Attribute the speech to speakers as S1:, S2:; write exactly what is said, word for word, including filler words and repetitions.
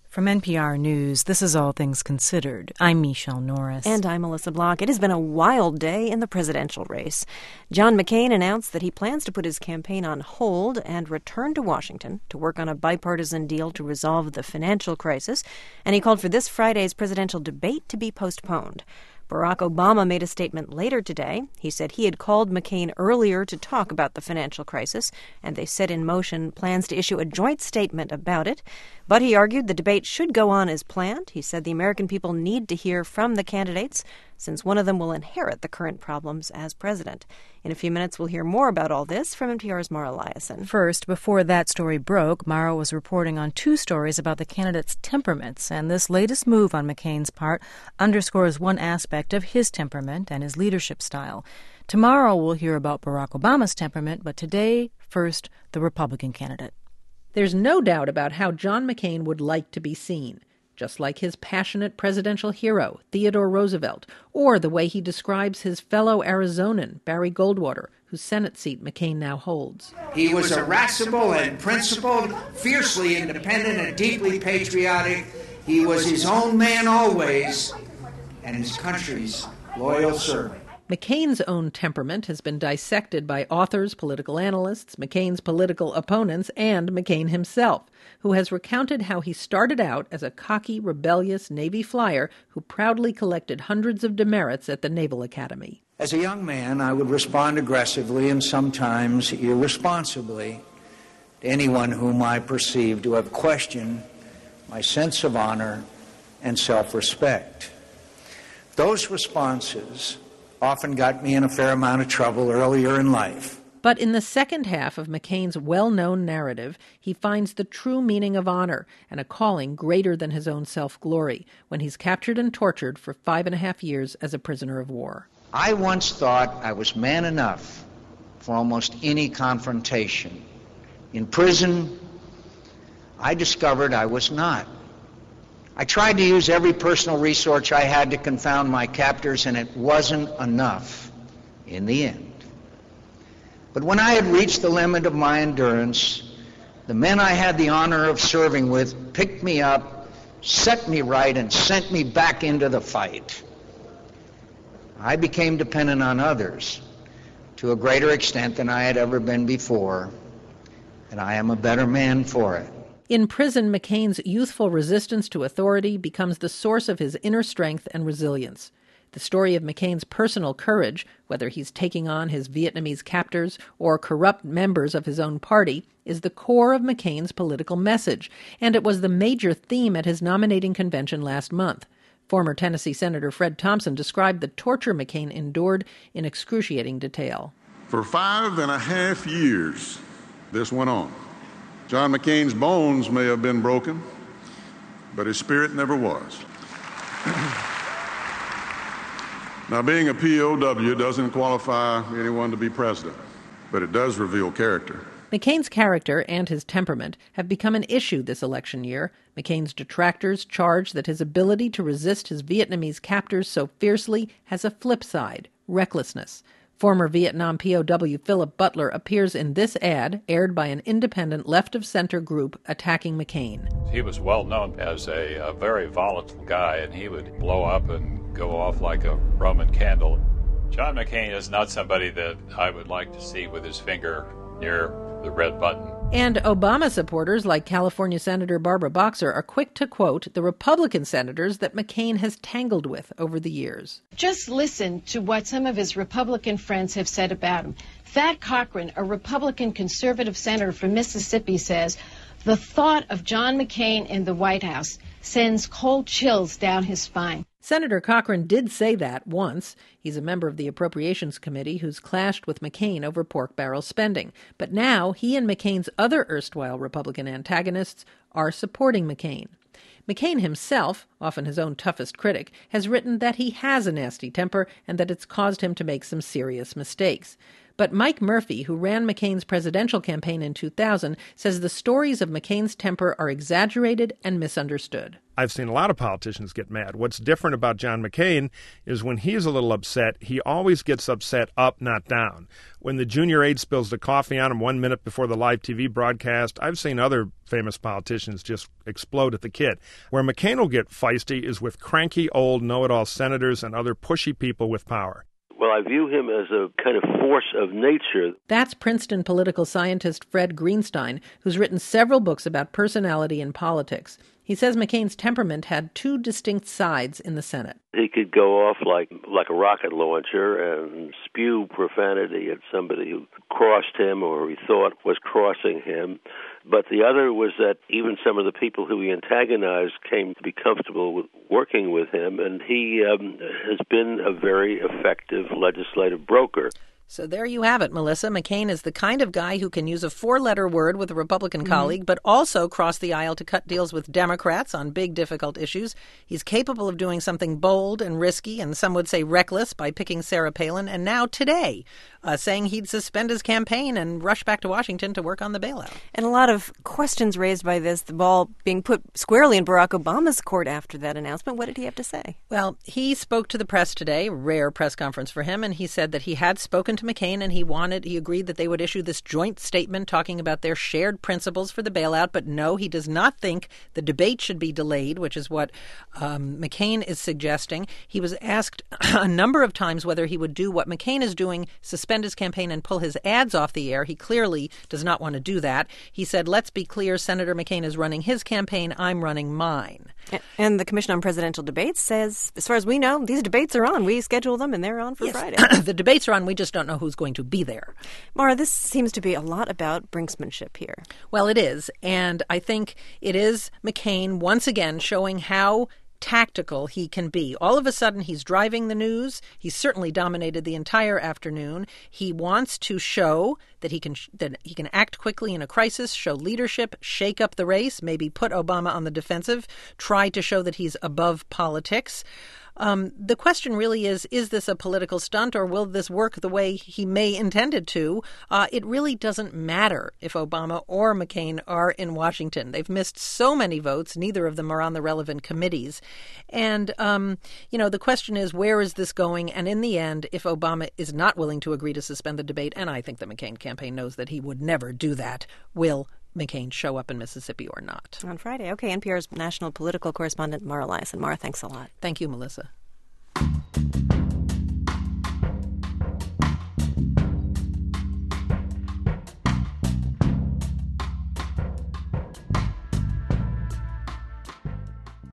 S1: From N P R News, this is All Things Considered. I'm Michelle Norris.
S2: And I'm Melissa Block. It has been a wild day in the presidential race. John McCain announced that he plans to put his campaign on hold and return to Washington to work on a bipartisan deal to resolve the financial crisis, and he called for this Friday's presidential debate to be postponed. Barack Obama made a statement later today. He said he had called McCain earlier to talk about the financial crisis, and they set in motion plans to issue a joint statement about it. But he argued the debate should go on as planned. He said the American people need to hear from the candidates, since one of them will inherit the current problems as president. In a few minutes, we'll hear more about all this from N P R's Mara Liasson.
S1: First, before that story broke, Mara was reporting on two stories about the candidates' temperaments, and this latest move on McCain's part underscores one aspect of his temperament and his leadership style. Tomorrow, we'll hear about Barack Obama's temperament, but today, first, the Republican candidate.
S3: There's no doubt about how John McCain would like to be seen, just like his passionate presidential hero, Theodore Roosevelt, or the way he describes his fellow Arizonan, Barry Goldwater, whose Senate seat McCain now holds.
S4: He was irascible and principled, fiercely independent and deeply patriotic. He was his own man always, and his country's loyal servant.
S3: McCain's own temperament has been dissected by authors, political analysts, McCain's political opponents, and McCain himself, who has recounted how he started out as a cocky, rebellious Navy flyer who proudly collected hundreds of demerits at the Naval Academy.
S4: As a young man, I would respond aggressively and sometimes irresponsibly to anyone whom I perceived to have questioned my sense of honor and self-respect. Those responses often got me in a fair amount of trouble earlier in life.
S3: But in the second half of McCain's well-known narrative, he finds the true meaning of honor and a calling greater than his own self-glory when he's captured and tortured for five and a half years as a prisoner of war.
S4: I once thought I was man enough for almost any confrontation. In prison, I discovered I was not. I tried to use every personal resource I had to confound my captors, and it wasn't enough in the end. But when I had reached the limit of my endurance, the men I had the honor of serving with picked me up, set me right, and sent me back into the fight. I became dependent on others to a greater extent than I had ever been before, and I am a better man for it.
S3: In prison, McCain's youthful resistance to authority becomes the source of his inner strength and resilience. The story of McCain's personal courage, whether he's taking on his Vietnamese captors or corrupt members of his own party, is the core of McCain's political message, and it was the major theme at his nominating convention last month. Former Tennessee Senator Fred Thompson described the torture McCain endured in excruciating detail.
S5: For five and a half years, this went on. John McCain's bones may have been broken, but his spirit never was. Now, being a P O W doesn't qualify anyone to be president, but it does reveal character.
S3: McCain's character and his temperament have become an issue this election year. McCain's detractors charge that his ability to resist his Vietnamese captors so fiercely has a flip side, recklessness. Former Vietnam P O W Philip Butler appears in this ad, aired by an independent left-of-center group attacking McCain.
S6: He was well known as a, a very volatile guy, and he would blow up and go off like a Roman candle. John McCain is not somebody that I would like to see with his finger near the red button.
S3: And Obama supporters like California Senator Barbara Boxer are quick to quote the Republican senators that McCain has tangled with over the years.
S7: Just listen to what some of his Republican friends have said about him. Thad Cochran, a Republican conservative senator from Mississippi, says, "The thought of John McCain in the White House sends cold chills down his spine."
S3: Senator Cochran did say that once. He's a member of the Appropriations Committee who's clashed with McCain over pork barrel spending. But now he and McCain's other erstwhile Republican antagonists are supporting McCain. McCain himself, often his own toughest critic, has written that he has a nasty temper and that it's caused him to make some serious mistakes. But Mike Murphy, who ran McCain's presidential campaign in two thousand, says the stories of McCain's temper are exaggerated and misunderstood.
S8: I've seen a lot of politicians get mad. What's different about John McCain is when he's a little upset, he always gets upset up, not down. When the junior aide spills the coffee on him one minute before the live T V broadcast, I've seen other famous politicians just explode at the kid. Where McCain will get feisty is with cranky old know-it-all senators and other pushy people with power.
S9: Well, I view him as a kind of force of nature.
S3: That's Princeton political scientist Fred Greenstein, who's written several books about personality and politics. He says McCain's temperament had two distinct sides in the Senate.
S9: He could go off like like a rocket launcher and spew profanity at somebody who crossed him or he thought was crossing him. But the other was that even some of the people who he antagonized came to be comfortable with working with him, and he um, has been a very effective legislative broker.
S3: So there you have it, Melissa. McCain is the kind of guy who can use a four-letter word with a Republican mm-hmm. colleague, but also cross the aisle to cut deals with Democrats on big, difficult issues. He's capable of doing something bold and risky, and some would say reckless, by picking Sarah Palin, and now today, uh, saying he'd suspend his campaign and rush back to Washington to work on the bailout.
S2: And a lot of questions raised by this, the ball being put squarely in Barack Obama's court after that announcement. What did he have to say?
S3: Well, he spoke to the press today, rare press conference for him, and he said that he had spoken to McCain and he wanted, he agreed that they would issue this joint statement talking about their shared principles for the bailout. But no, he does not think the debate should be delayed, which is what um, McCain is suggesting. He was asked a number of times whether he would do what McCain is doing, suspend his campaign and pull his ads off the air. He clearly does not want to do that. He said, let's be clear, Senator McCain is running his campaign, I'm running mine.
S2: And the Commission on Presidential Debates says, as far as we know, these debates are on. We schedule them and they're on for
S3: yes.
S2: Friday.
S3: The debates are on. We just don't know who's going to be there.
S2: Mara, this seems to be a lot about brinksmanship here.
S3: Well, it is. And I think it is McCain once again showing how tactical he can be. All of a sudden, he's driving the news. He's certainly dominated the entire afternoon. He wants to show that he can that he can act quickly in a crisis, show leadership, shake up the race, maybe put Obama on the defensive, try to show that he's above politics. Um, the question really is, is this a political stunt or will this work the way he may intend it to? Uh, it really doesn't matter if Obama or McCain are in Washington. They've missed so many votes. Neither of them are on the relevant committees. And, um, you know, the question is, where is this going? And in the end, if Obama is not willing to agree to suspend the debate, and I think the McCain campaign knows that he would never do that, will McCain show up in Mississippi or not?
S2: On Friday. Okay, N P R's national political correspondent Mara Liasson. Mara, thanks a lot.
S3: Thank you, Melissa.